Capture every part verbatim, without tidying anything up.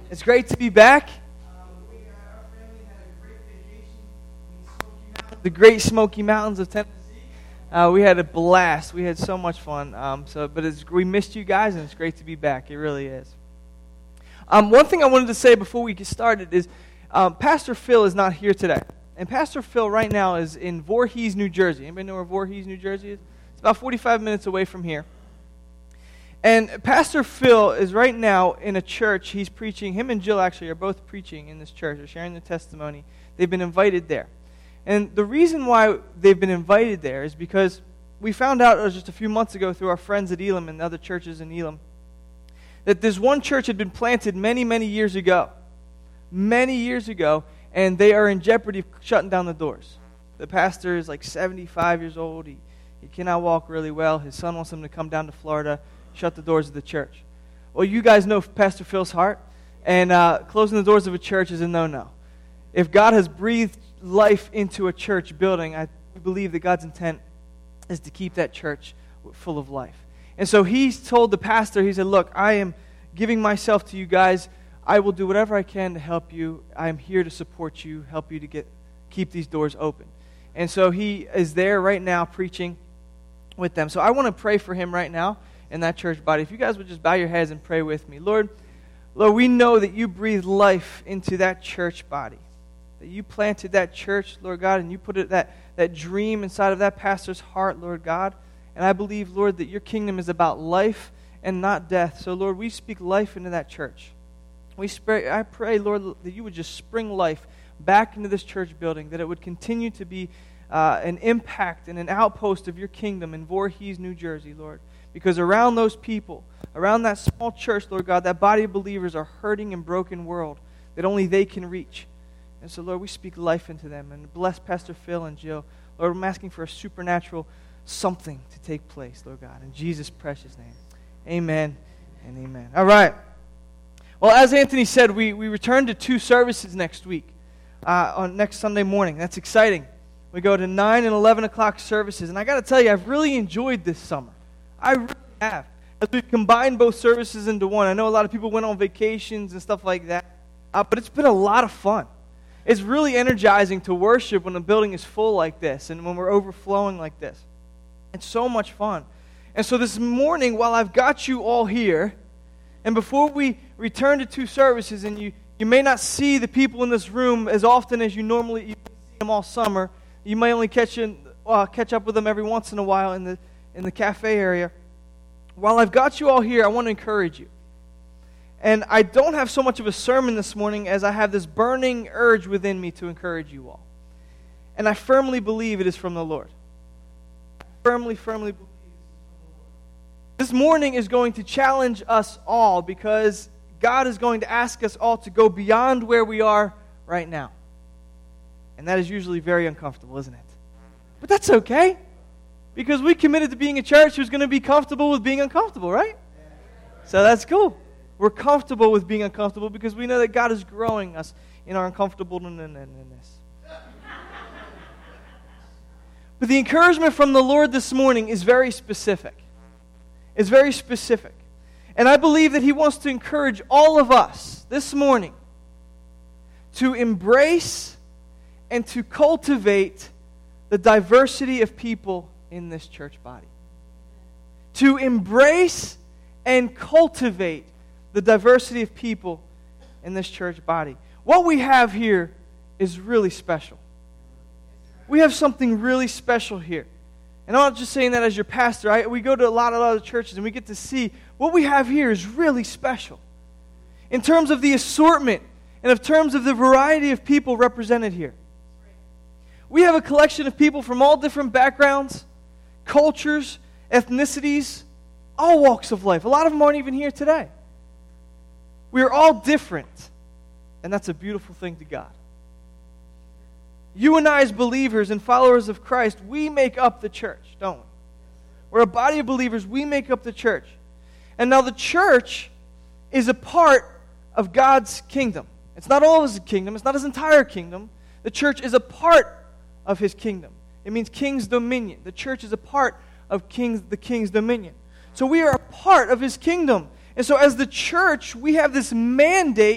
It's great to be back. Um, we, uh, our family had a great vacation in the Smoky Mountains, the Great Smoky Mountains of Tennessee. Uh, we had a blast. We had so much fun. Um, so, but it's, we missed you guys, and it's great to be back. It really is. Um, one thing I wanted to say before we get started is um, Pastor Phil is not here today. And Pastor Phil right now is in Voorhees, New Jersey. Anybody know where Voorhees, New Jersey is? It's about forty-five minutes away from here. And Pastor Phil is right now in a church. He's preaching. Him and Jill actually are both preaching in this church. They're sharing their testimony. They've been invited there. And the reason why they've been invited there is because we found out just a few months ago through our friends at Elam and other churches in Elam that this one church had been planted many, many years ago. Many years ago, and they are in jeopardy of shutting down the doors. The pastor is like seventy-five years old. He, he cannot walk really well. His son wants him to come down to Florida, shut the doors of the church. Well, you guys know Pastor Phil's heart, and uh, closing the doors of a church is a no-no. If God has breathed life into a church building, I believe that God's intent is to keep that church full of life. And so he's told the pastor, he said, look, I am giving myself to you guys. I will do whatever I can to help you. I am here to support you, help you to get keep these doors open. And so he is there right now preaching with them. So I want to pray for him right now in that church body. If you guys would just bow your heads and pray with me. Lord, Lord, we know that you breathed life into that church body. That you planted that church, Lord God, and you put it, that, that dream inside of that pastor's heart, Lord God. And I believe, Lord, that your kingdom is about life and not death. So, Lord, we speak life into that church. We spray, I pray, Lord, that you would just spring life back into this church building, that it would continue to be uh, an impact and an outpost of your kingdom in Voorhees, New Jersey, Lord. Because around those people, around that small church, Lord God, that body of believers are hurting and broken world that only they can reach. And so, Lord, we speak life into them. And bless Pastor Phil and Jill. Lord, I'm asking for a supernatural something to take place, Lord God. In Jesus' precious name. Amen and amen. All right. Well, as Anthony said, we, we return to two services next week, uh, on next Sunday morning. That's exciting. We go to nine and eleven o'clock services. And I got to tell you, I've really enjoyed this summer. I really have. As we've combined both services into one. I know a lot of people went on vacations and stuff like that. Uh, but it's been a lot of fun. It's really energizing to worship when the building is full like this and when we're overflowing like this. It's so much fun. And so this morning, while I've got you all here, and before we return to two services, and you, you may not see the people in this room as often as you normally you see them all summer. You may only catch in, uh, catch up with them every once in a while in the in the cafe area. While I've got you all here, I want to encourage you. And I don't have so much of a sermon this morning as I have this burning urge within me to encourage you all. And I firmly believe it is from the Lord. I firmly, firmly believe it is from the Lord. This morning is going to challenge us all because God is going to ask us all to go beyond where we are right now. And that is usually very uncomfortable, isn't it? But that's okay. Because we committed to being a church who's going to be comfortable with being uncomfortable, right? So that's cool. We're comfortable with being uncomfortable because we know that God is growing us in our uncomfortableness. But the encouragement from the Lord this morning is very specific. It's very specific. And I believe that He wants to encourage all of us this morning to embrace and to cultivate the diversity of people in this church body. To embrace and cultivate the diversity of people in this church body. What we have here is really special. We have something really special here. And I'm not just saying that as your pastor. I, we go to a lot of other churches and we get to see what we have here is really special. In terms of the assortment and in terms of the variety of people represented here. We have a collection of people from all different backgrounds, cultures, ethnicities, all walks of life. A lot of them aren't even here today. We are all different, and that's a beautiful thing to God. You and I as believers and followers of Christ, we make up the church, don't we? We're a body of believers, we make up the church. And now the church is a part of God's kingdom. It's not all of His kingdom, it's not His entire kingdom. The church is a part of His kingdom. It means king's dominion. The church is a part of king's, the king's dominion. So we are a part of His kingdom. And so as the church, we have this mandate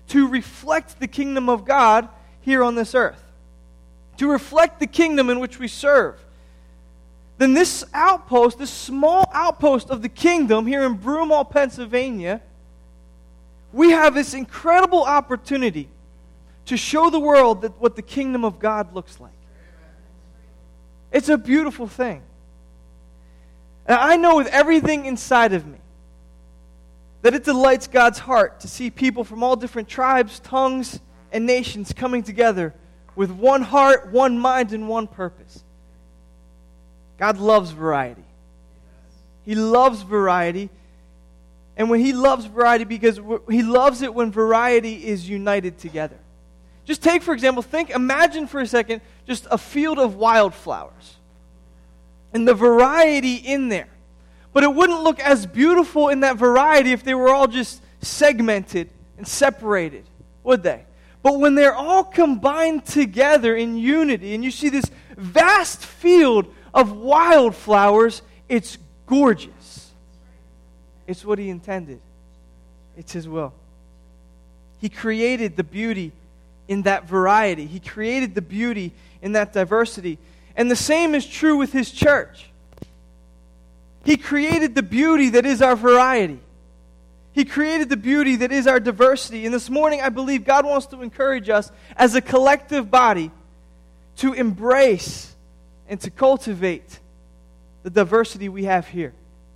to reflect the kingdom of God here on this earth, to reflect the kingdom in which we serve, then this outpost, this small outpost of the kingdom here in Broomall, Pennsylvania, we have this incredible opportunity to show the world that what the kingdom of God looks like. It's a beautiful thing. And I know with everything inside of me that it delights God's heart to see people from all different tribes, tongues, and nations coming together with one heart, one mind, and one purpose. God loves variety. He loves variety. And when He loves variety, because He loves it when variety is united together. Just take, for example, think, imagine for a second, just a field of wildflowers. And the variety in there. But it wouldn't look as beautiful in that variety if they were all just segmented and separated, would they? But when they're all combined together in unity, and you see this vast field of wildflowers, it's gorgeous. It's what He intended. It's His will. He created the beauty in that variety. He created the beauty in that diversity. And the same is true with His church. He created the beauty that is our variety. He created the beauty that is our diversity. And this morning, I believe God wants to encourage us as a collective body to embrace and to cultivate the diversity we have here.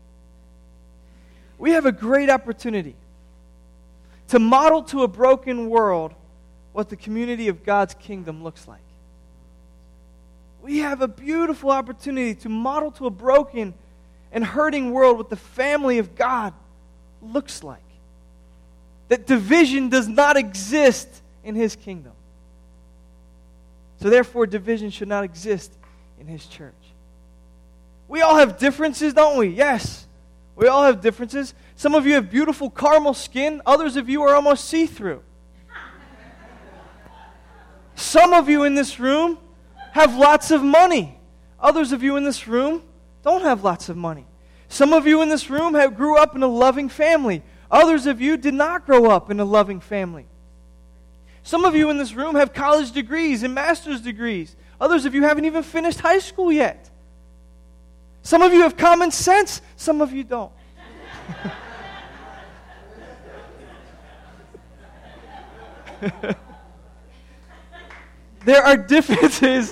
We have a great opportunity to model to a broken world what the community of God's kingdom looks like. We have a beautiful opportunity to model to a broken and hurting world what the family of God looks like. That division does not exist in His kingdom. So therefore, division should not exist in His church. We all have differences, don't we? Yes. We all have differences. Some of you have beautiful caramel skin. Others of you are almost see-through. Some of you in this room have lots of money. Others of you in this room don't have lots of money. Some of you in this room have grew up in a loving family. Others of you did not grow up in a loving family. Some of you in this room have college degrees and master's degrees. Others of you haven't even finished high school yet. Some of you have common sense. Some of you don't. There are differences.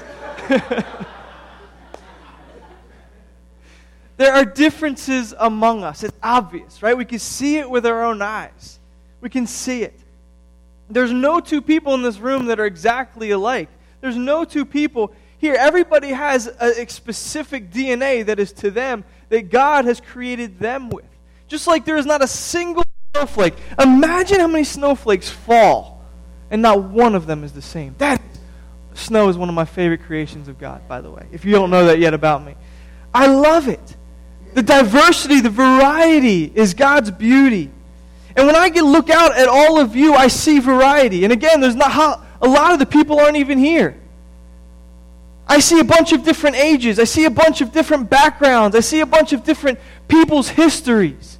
There are differences among us. It's obvious, right? We can see it with our own eyes. We can see it. There's no two people in this room that are exactly alike. There's no two people here. Everybody has a, a specific D N A that is to them, that God has created them with. Just like there is not a single snowflake. Imagine how many snowflakes fall, and not one of them is the same. That snow is one of my favorite creations of God, by the way, if you don't know that yet about me. I love it. The diversity, the variety is God's beauty. And when I get look out at all of you, I see variety. And again, there's not how, a lot of the people aren't even here. I see a bunch of different ages. I see a bunch of different backgrounds. I see a bunch of different people's histories.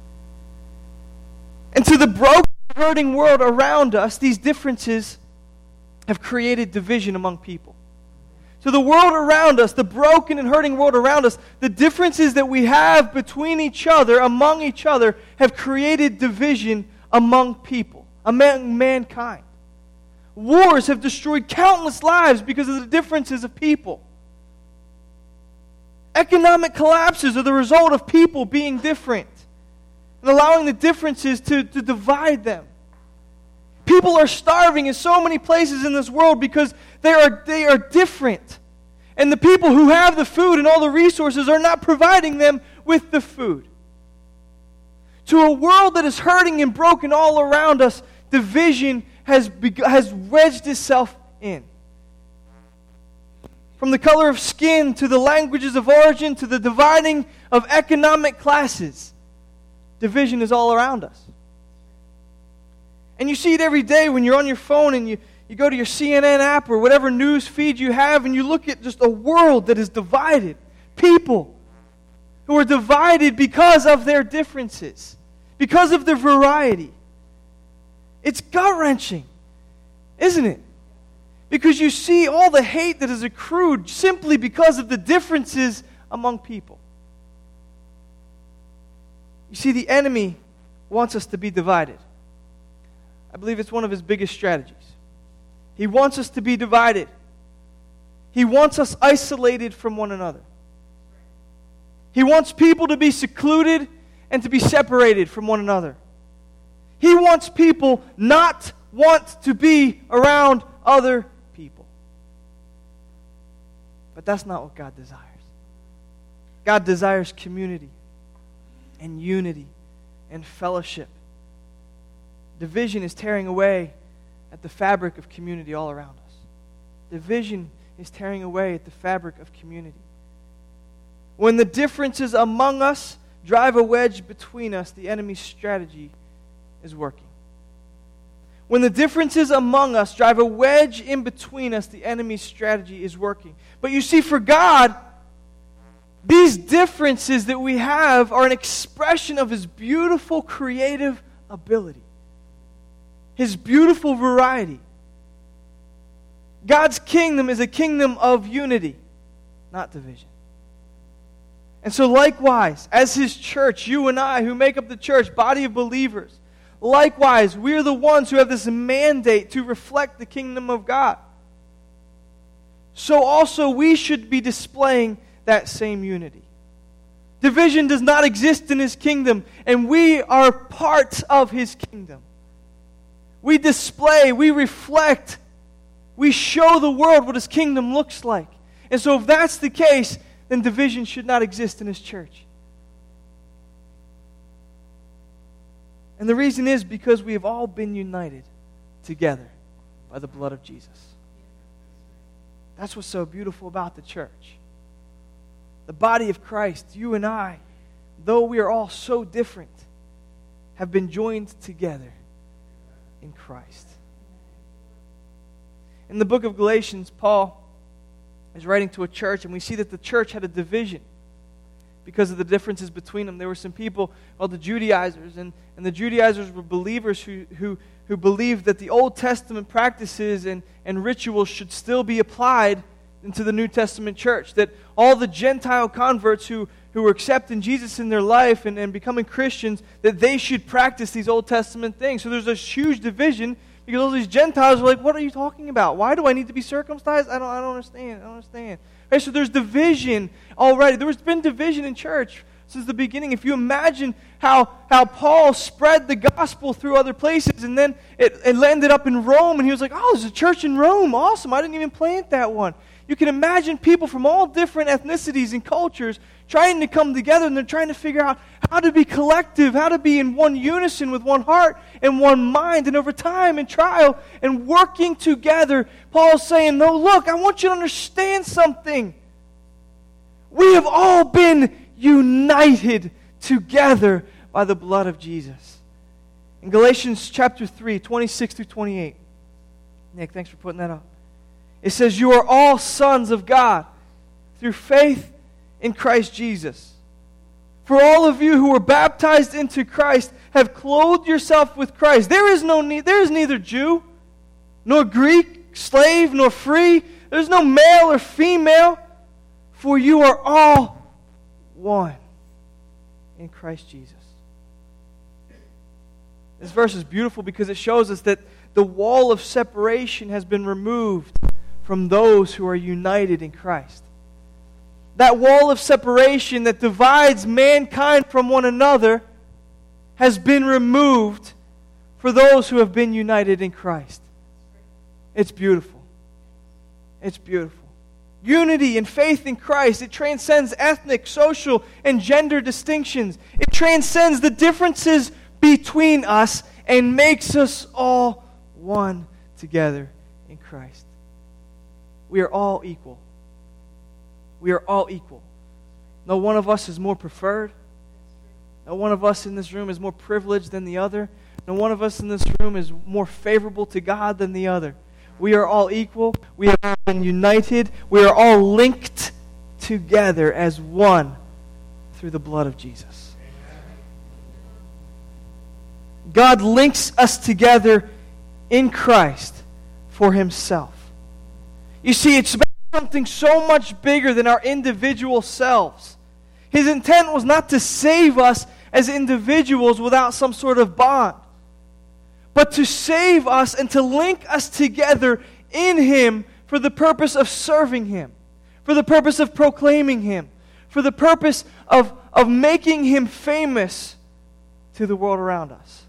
And to the broken, hurting world around us, these differences have created division among people. To the world around us, the broken and hurting world around us, the differences that we have between each other, among each other, have created division among people, among mankind. Wars have destroyed countless lives because of the differences of people. Economic collapses are the result of people being different and allowing the differences to, to divide them. People are starving in so many places in this world because they are, they are different. And the people who have the food and all the resources are not providing them with the food. To a world that is hurting and broken all around us, division has, be- has wedged itself in. From the color of skin to the languages of origin to the dividing of economic classes, division is all around us. And you see it every day when you're on your phone and you, you go to your C N N app or whatever news feed you have and you look at just a world that is divided. People who are divided because of their differences, because of their variety. It's gut-wrenching, isn't it? Because you see all the hate that is accrued simply because of the differences among people. You see, the enemy wants us to be divided. I believe it's one of his biggest strategies. He wants us to be divided. He wants us isolated from one another. He wants people to be secluded and to be separated from one another. He wants people not want to be around other people. But that's not what God desires. God desires community and unity and fellowship. Division is tearing away at the fabric of community all around us. Division is tearing away at the fabric of community. When the differences among us drive a wedge between us, the enemy's strategy is working. When the differences among us drive a wedge in between us, the enemy's strategy is working. But you see, for God, these differences that we have are an expression of His beautiful creative ability, His beautiful variety. God's kingdom is a kingdom of unity, not division. And so likewise, as His church, you and I who make up the church, body of believers, likewise, we're the ones who have this mandate to reflect the kingdom of God. So also we should be displaying that same unity. Division does not exist in His kingdom, and we are part of His kingdom. We display, we reflect, we show the world what His kingdom looks like. And so if that's the case, then division should not exist in His church. And the reason is because we have all been united together by the blood of Jesus. That's what's so beautiful about the church. The body of Christ, you and I, though we are all so different, have been joined together in Christ. In the book of Galatians, Paul is writing to a church, and we see that the church had a division because of the differences between them. There were some people called the Judaizers, and, and the Judaizers were believers who, who, who believed that the Old Testament practices and, and rituals should still be applied into the New Testament church, that all the Gentile converts who, who were accepting Jesus in their life and, and becoming Christians, that they should practice these Old Testament things. So there's a huge division because all these Gentiles are like, what are you talking about? Why do I need to be circumcised? I don't, I don't understand. I don't understand. Right, so there's division already. There's been division in church since the beginning. If you imagine how, how Paul spread the gospel through other places, and then it, it landed up in Rome, and he was like, oh, there's a church in Rome. Awesome. I didn't even plant that one. You can imagine people from all different ethnicities and cultures trying to come together, and they're trying to figure out how to be collective, how to be in one unison with one heart and one mind. And over time and trial and working together, Paul's saying, no, look, I want you to understand something. We have all been united together by the blood of Jesus. In Galatians chapter three, twenty-six through twenty-eight. Nick, thanks for putting that up. It says, you are all sons of God through faith in Christ Jesus. For all of you who were baptized into Christ have clothed yourself with Christ. There is no need, there is neither Jew, nor Greek, slave, nor free. There's no male or female, for you are all one in Christ Jesus. This verse is beautiful because it shows us that the wall of separation has been removed from those who are united in Christ. That wall of separation that divides mankind from one another has been removed for those who have been united in Christ. It's beautiful. It's beautiful. Unity and faith in Christ, it transcends ethnic, social, and gender distinctions. It transcends the differences between us and makes us all one together in Christ. We are all equal. We are all equal. No one of us is more preferred. No one of us in this room is more privileged than the other. No one of us in this room is more favorable to God than the other. We are all equal. We have all been united. We are all linked together as one through the blood of Jesus. God links us together in Christ for himself. You see, it's about something so much bigger than our individual selves. His intent was not to save us as individuals without some sort of bond, but to save us and to link us together in him for the purpose of serving him, for the purpose of proclaiming him, for the purpose of, of making him famous to the world around us.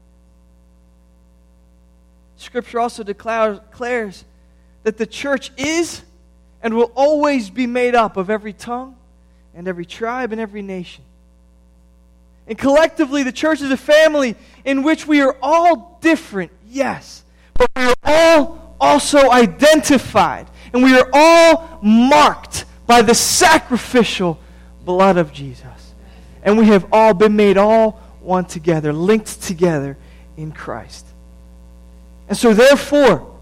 Scripture also declares, declares that the church is and will always be made up of every tongue and every tribe and every nation. And collectively, the church is a family in which we are all different, yes, but we are all also identified, and we are all marked by the sacrificial blood of Jesus. And we have all been made all one together, linked together in Christ. And so therefore,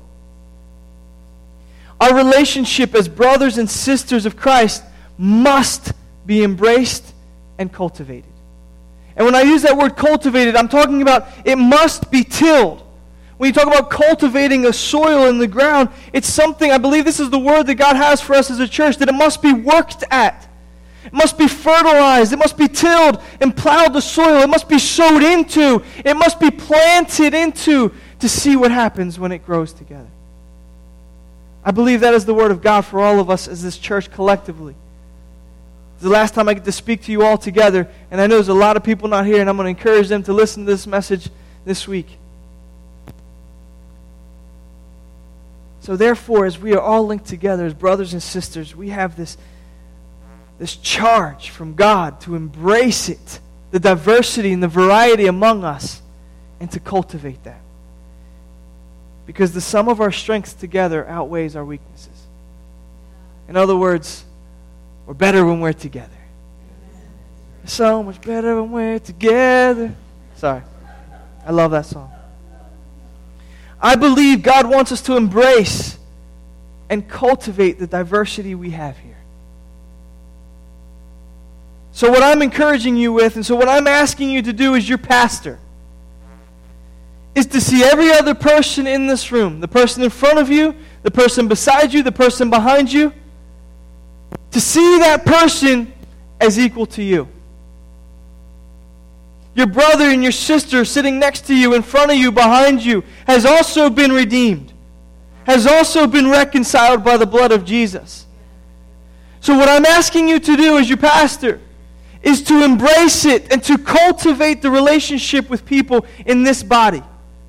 our relationship as brothers and sisters of Christ must be embraced and cultivated. And when I use that word cultivated, I'm talking about it must be tilled. When you talk about cultivating a soil in the ground, it's something, I believe this is the word that God has for us as a church, that it must be worked at. It must be fertilized. It must be tilled and plowed the soil. It must be sowed into. It must be planted into to see what happens when it grows together. I believe that is the word of God for all of us as this church collectively. It's the last time I get to speak to you all together, and I know there's a lot of people not here, and I'm going to encourage them to listen to this message this week. So therefore, as we are all linked together as brothers and sisters, we have this, this charge from God to embrace it, the diversity and the variety among us, and to cultivate that. Because the sum of our strengths together outweighs our weaknesses. In other words, we're better when we're together. So much better when we're together. Sorry. I love that song. I believe God wants us to embrace and cultivate the diversity we have here. So what I'm encouraging you with, and so what I'm asking you to do as your pastor, is to see every other person in this room, the person in front of you, the person beside you, the person behind you, to see that person as equal to you. Your brother and your sister sitting next to you, in front of you, behind you, has also been redeemed, has also been reconciled by the blood of Jesus. So what I'm asking you to do as your pastor is to embrace it and to cultivate the relationship with people in this body.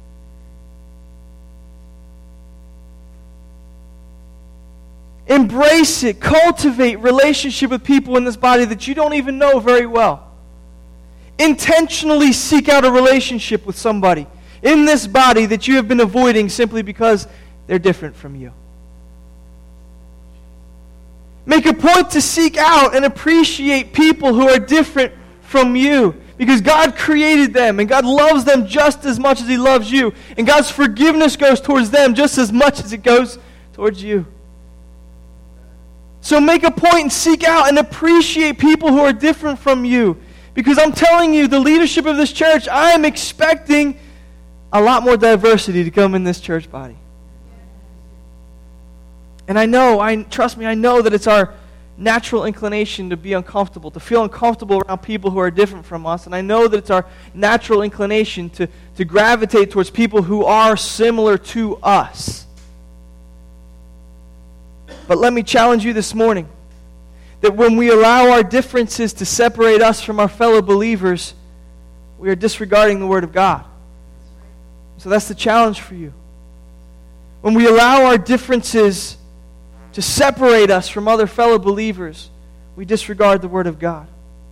Embrace it, cultivate relationship with people in this body that you don't even know very well. Intentionally seek out a relationship with somebody in this body that you have been avoiding simply because they're different from you. Make a point to seek out and appreciate people who are different from you, because God created them and God loves them just as much as He loves you, and God's forgiveness goes towards them just as much as it goes towards you. So make a point and seek out and appreciate people who are different from you. Because I'm telling you, the leadership of this church, I am expecting a lot more diversity to come in this church body. And I know, I trust me, I know that it's our natural inclination to be uncomfortable, to feel uncomfortable around people who are different from us. And I know that it's our natural inclination to, to gravitate towards people who are similar to us. But let me challenge you this morning that when we allow our differences to separate us from our fellow believers, we are disregarding the Word of God. So that's the challenge for you. When we allow our differences to separate us from other fellow believers, we disregard the Word of God.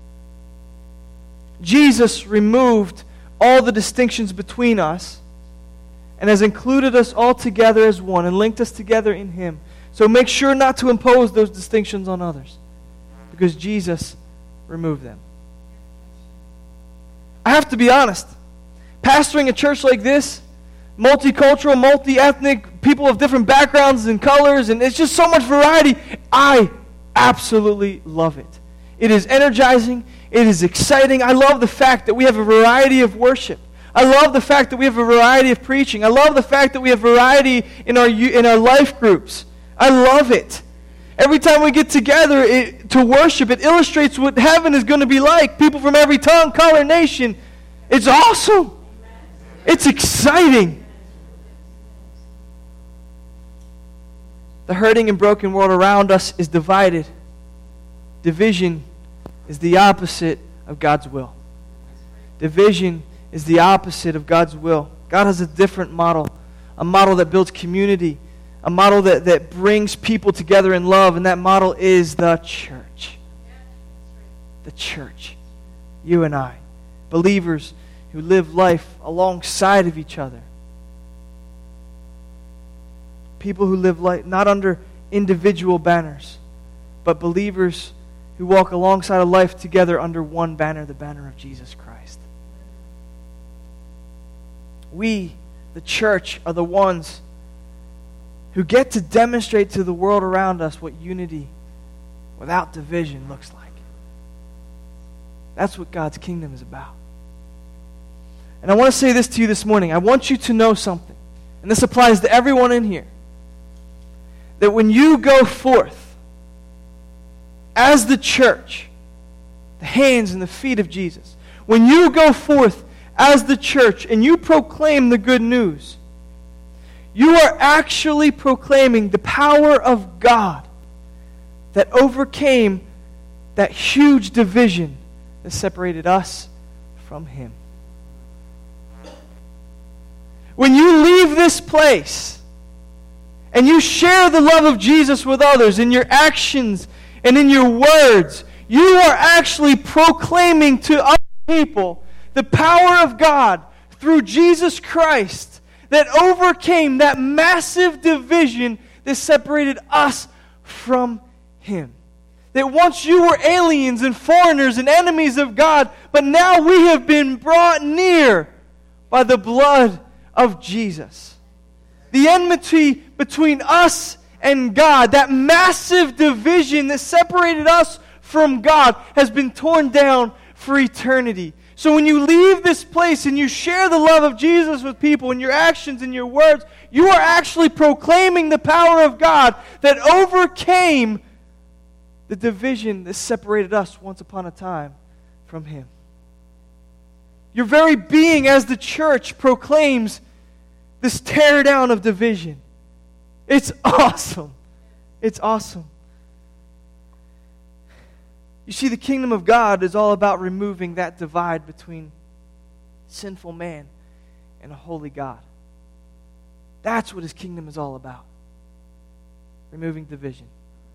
Jesus removed all the distinctions between us and has included us all together as one and linked us together in Him. So make sure not to impose those distinctions on others, because Jesus removed them. I have to be honest. Pastoring a church like this, multicultural, multi-ethnic, people of different backgrounds and colors, and it's just so much variety, I absolutely love it. It is energizing. It is exciting. I love the fact that we have a variety of worship. I love the fact that we have a variety of preaching. I love the fact that we have variety in our in our life groups. I love it. Every time we get together it, to worship, it illustrates what heaven is going to be like. People from every tongue, color, nation. It's awesome. It's exciting. The hurting and broken world around us is divided. Division is the opposite of God's will. Division is the opposite of God's will. God has a different model, a model that builds community, a model that, that brings people together in love, and that model is the church. The church. You and I. Believers who live life alongside of each other. People who live life not under individual banners, but believers who walk alongside of life together under one banner, the banner of Jesus Christ. We, the church, are the ones who get to demonstrate to the world around us what unity without division looks like. That's what God's kingdom is about. And I want to say this to you this morning. I want you to know something, and this applies to everyone in here, that when you go forth as the church, the hands and the feet of Jesus, when you go forth as the church and you proclaim the good news, you are actually proclaiming the power of God that overcame that huge division that separated us from Him. When you leave this place and you share the love of Jesus with others in your actions and in your words, you are actually proclaiming to other people the power of God through Jesus Christ that overcame that massive division that separated us from Him. That once you were aliens and foreigners and enemies of God, but now we have been brought near by the blood of Jesus. The enmity between us and God, that massive division that separated us from God, has been torn down for eternity. So when you leave this place and you share the love of Jesus with people in your actions and your words, you are actually proclaiming the power of God that overcame the division that separated us once upon a time from Him. Your very being as the church proclaims this tear down of division. It's awesome. It's awesome. You see, the kingdom of God is all about removing that divide between sinful man and a holy God. That's what His kingdom is all about. Removing division.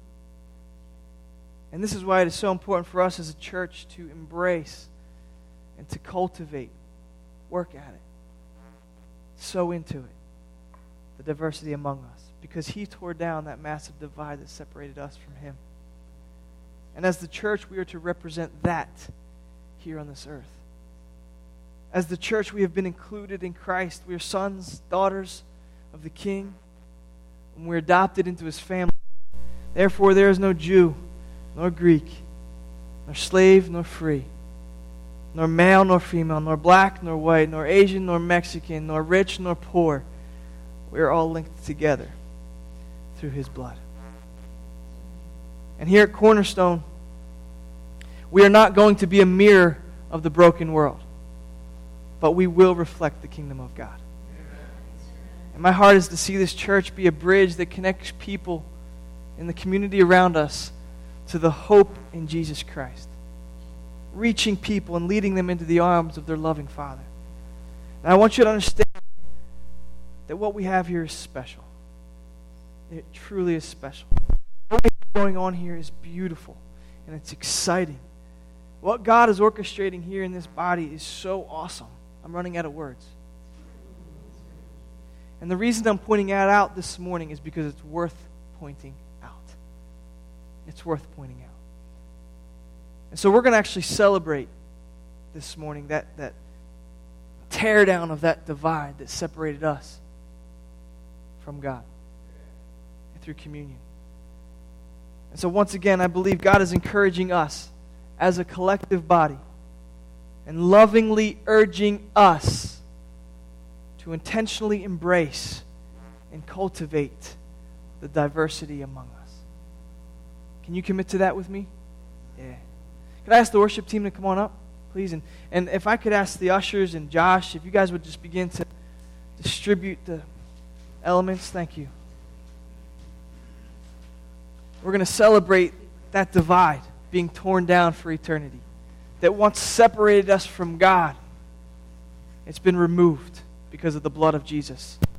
And this is why it is so important for us as a church to embrace and to cultivate, work at it, sow into it, the diversity among us. Because He tore down that massive divide that separated us from Him. And as the church, we are to represent that here on this earth. As the church, we have been included in Christ. We are sons, daughters of the King, and we're adopted into His family. Therefore, there is no Jew, nor Greek, nor slave, nor free, nor male, nor female, nor black, nor white, nor Asian, nor Mexican, nor rich, nor poor. We are all linked together through His blood. And here at Cornerstone, we are not going to be a mirror of the broken world, but we will reflect the kingdom of God. And my heart is to see this church be a bridge that connects people in the community around us to the hope in Jesus Christ, reaching people and leading them into the arms of their loving Father. And I want you to understand that what we have here is special. It truly is special. What is going on here is beautiful, and it's exciting. What God is orchestrating here in this body is so awesome. I'm running out of words. And the reason I'm pointing that out this morning is because it's worth pointing out. It's worth pointing out. And so we're going to actually celebrate this morning that, that tear down of that divide that separated us from God through communion. And so once again, I believe God is encouraging us as a collective body and lovingly urging us to intentionally embrace and cultivate the diversity among us. Can you commit to that with me? Yeah. Could I ask the worship team to come on up, please? And, and if I could ask the ushers and Josh, if you guys would just begin to distribute the elements. Thank you. We're going to celebrate that divide being torn down for eternity. That once separated us from God, it's been removed because of the blood of Jesus.